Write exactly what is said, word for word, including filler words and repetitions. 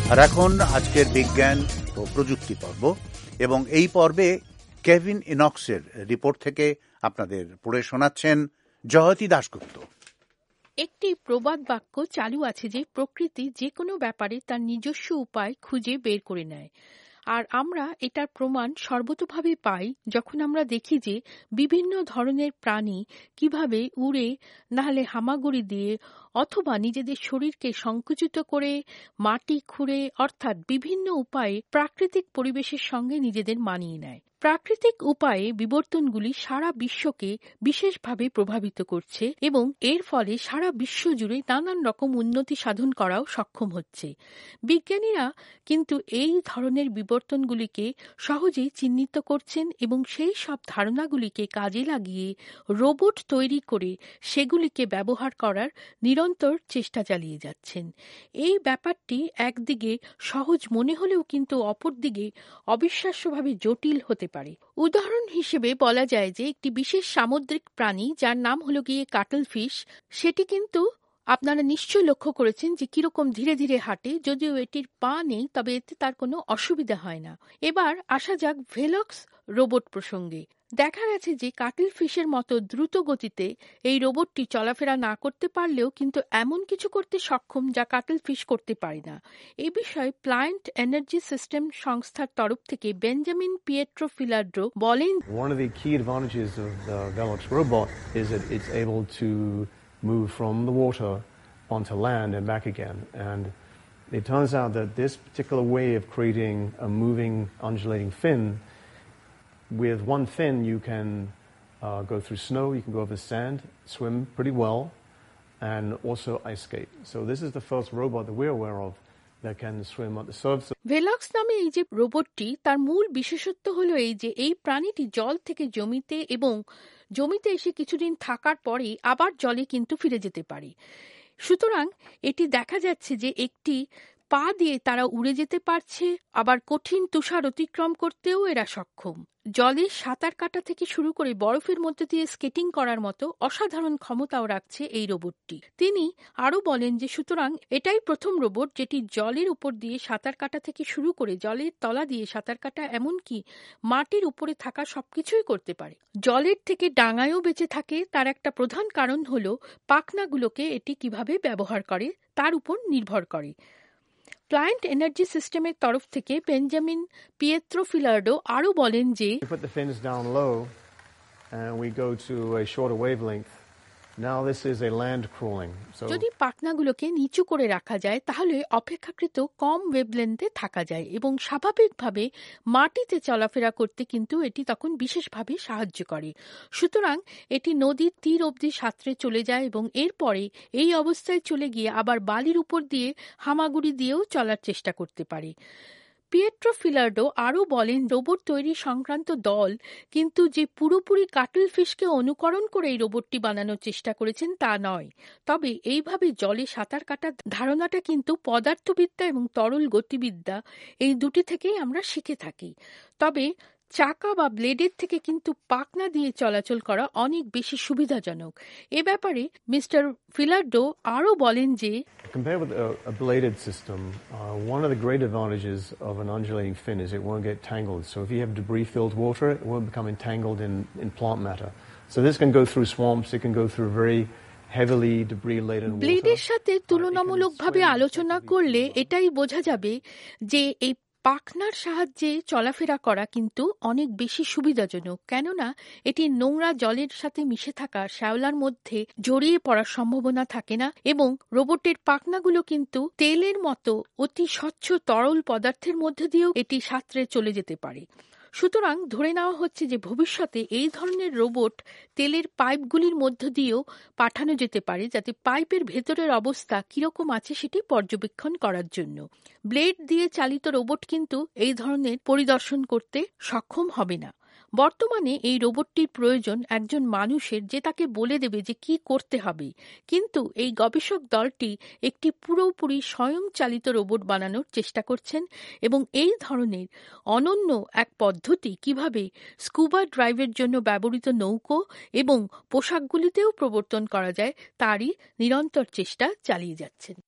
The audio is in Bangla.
আর এখন আজকের বিজ্ঞান ও প্রযুক্তি পর্ব, এবং এই পর্বে কেভিন ইনক্সের রিপোর্ট থেকে আপনাদের পড়ে শোনাচ্ছেন জয়তী দাশগুপ্ত। একটি প্রবাদ বাক্য চালু আছে যে প্রকৃতি যে কোনো ব্যাপারে তার নিজস্ব উপায় খুঁজে বের করে নেয়। আর আমরা এটার প্রমাণ সর্বতোভাবে পাই যখন আমরা দেখি যে বিভিন্ন ধরনের প্রাণী কিভাবে উড়ে, নাহলে হামাগুড়ি দিয়ে, অথবা নিজেদের শরীরকে সংকুচিত করে, মাটি খুঁড়ে, অর্থাৎ বিভিন্ন উপায়ে প্রাকৃতিক পরিবেশের সঙ্গে নিজেদের মানিয়ে নেয়। প্রাকৃতিক উপায়ে বিবর্তনগুলি সারা বিশ্বকে বিশেষভাবে প্রভাবিত করছে এবং এর ফলে সারা বিশ্ব জুড়ে নানান রকম উন্নতি সাধন করাও সক্ষম হচ্ছে। বিজ্ঞানীরা কিন্তু এই ধরনের বিবর্তনগুলিকে সহজেই চিহ্নিত করছেন এবং সেই সব ধারণাগুলিকে কাজে লাগিয়ে রোবট তৈরি করে সেগুলিকে ব্যবহার করার নিরন্তর চেষ্টা চালিয়ে যাচ্ছেন। এই ব্যাপারটি একদিকে সহজ মনে হলেও কিন্তু অপরদিকে অবিশ্বাস্যভাবে জটিল হতে পারে। উদাহরণ হিসেবে বলা যায় যে একটি বিশেষ সামুদ্রিক প্রাণী যার নাম হলো গিয়ে কাটল ফিশ, সেটি কিন্তু আপনারা নিশ্চয় লক্ষ্য করেছেন যে কিরকম ধীরে ধীরে হাঁটে। যদিও এটির পা নেই, তবে এতে তার কোনো অসুবিধা হয় না। এবার আসা যাক ভেলক্স রোবট প্রসঙ্গে। দেখা গেছে যে কাটল ফিশের মতো দ্রুত গতিতে এই রোবটটি চলাফেরা না করতে পারলেও কিন্তু এমন কিছু করতে সক্ষম যা কাটল ফিশ করতে পারে না। এই বিষয়ে প্লান্ট এনার্জি সিস্টেম সংস্থার তরফ থেকে বেঞ্জামিন পিয়েট্রো ফিলাড্রো বলেন, One of the key advantages of the Velox robot is that it's able to move from the water onto land and back again. And it turns out that this particular way of creating a moving, undulating fin, with one fin you can uh, go through snow, you can go over sand, swim pretty well, and also ice skate. So this is the first robot that we're aware of that can swim on the surface. ভেলক্স নামে এই যে রোবটটি, তার মূল বিশেষত্ব হলো এই যে এই প্রাণীটি জল থেকে জমিতে এবং জমিতে এসে কিছুদিন থাকার পরে আবার জলে কিন্তু ফিরে যেতে পারে। সুতরাং এটি দেখা যাচ্ছে যে একটি পা দিয়ে তারা উড়ে যেতে পারছে, আবার কঠিন তুষার অতিক্রম করতেও এরা সক্ষম। জলে সাঁতার কাটা থেকে শুরু করে বরফের মধ্যে দিয়ে স্কেটিং করার মতো অসাধারণ ক্ষমতাও রাখছে এই রোবটটি। তিনি আরও বলেন যে সুতরাং এটাই প্রথম রোবট যেটি জলের উপর দিয়ে সাঁতার কাটা থেকে শুরু করে জলের তলা দিয়ে সাঁতার কাটা, এমনকি মাটির উপরে থাকা সবকিছুই করতে পারে। জলের থেকে ডাঙায়ও বেঁচে থাকে। তার একটা প্রধান কারণ হলো পাখনাগুলোকে এটি কিভাবে ব্যবহার করে তার উপর নির্ভর করে। প্লান্ট এনার্জি সিস্টেমের তরফ থেকে বেঞ্জামিন পিয়েট্রো ফিলাড্রো আরও বলেন যে We put the fins down low and we go to a shorter wavelength. Now this is a land crawling. So যদি পাখনাগুলোকে নিচু করে রাখা যায় তাহলে অপেক্ষাকৃত কম ওয়েভলেন্থে থাকা যায় এবং স্বাভাবিকভাবে মাটিতে চলাফেরা করতে কিন্তু এটি তখন বিশেষভাবে সাহায্য করে। সুতরাং এটি নদীর তীর অবধি সাঁতরে চলে যায় এবং এরপরে এই অবস্থায় চলে গিয়ে আবার বালির উপর দিয়ে হামাগুড়ি দিয়েও চলার চেষ্টা করতে পারে। পিয়েট্রো ফিলাড্রো আরও বলেন, রোবট তৈরি সংক্রান্ত দল কিন্তু যে পুরোপুরি কাটল ফিশকে অনুকরণ করে এই রোবটটি বানানোর চেষ্টা করেছেন তা নয়। তবে এইভাবে জলে সাঁতার কাটার ধারণাটা কিন্তু পদার্থবিদ্যা এবং তরল গতিবিদ্যা এই দুটি থেকেই আমরা শিখে থাকি। তবে চাকা বা ব্লেডের থেকে কিন্তু পাখনা দিয়ে চলাচল করা অনেক বেশি সুবিধাজনক। এ ব্যাপারে মিস্টার ফিলাড্রো আরও বলেন যে compared with a, a bladed system, uh, one of the great advantages of an undulating fin is it won't get tangled. So if you have debris-filled water, it won't become entangled in, in plant matter. So this can go through swamps, it can go through very heavily debris-laden water. ব্লেডের সাথে তুলনামূলকভাবে আলোচনা করলে এটাই বোঝা যাবে যে এই পাখনার সাহায্যে চলাফেরা করা কিন্তু অনেক বেশি সুবিধাজনক, কেননা এটি নোংরা জলের সাথে মিশে থাকা শ্যাওলার মধ্যে জড়িয়ে পড়ার সম্ভাবনা থাকে না এবং রোবটের পাখনাগুলো কিন্তু তেলের মতো অতি স্বচ্ছ তরল পদার্থের মধ্যে দিয়েও এটি সাঁতরে চলে যেতে পারে। সুতরাং ধরে নেওয়া হচ্ছে যে ভবিষ্যতে এই ধরনের রোবট তেলের পাইপগুলির মধ্য দিয়েও পাঠানো যেতে পারে, যাতে পাইপের ভেতরের অবস্থা কিরকম আছে সেটি পর্যবেক্ষণ করার জন্য। ব্লেড দিয়ে চালিত রোবট কিন্তু এই ধরনের পরিদর্শন করতে সক্ষম হবে না। বর্তমানে এই রোবটটির প্রয়োজন একজন মানুষের, যে তাকে বলে দেবে যে কি করতে হবে। কিন্তু এই গবেষক দলটি একটি পুরোপুরি স্বয়ংচালিত রোবট বানানোর চেষ্টা করছেন এবং এই ধরনের অনন্য এক পদ্ধতি কিভাবে স্কুবা ড্রাইভের জন্য ব্যবহৃত নৌকো এবং পোশাকগুলিতেও প্রবর্তন করা যায় তারই নিরন্তর চেষ্টা চালিয়ে যাচ্ছেন।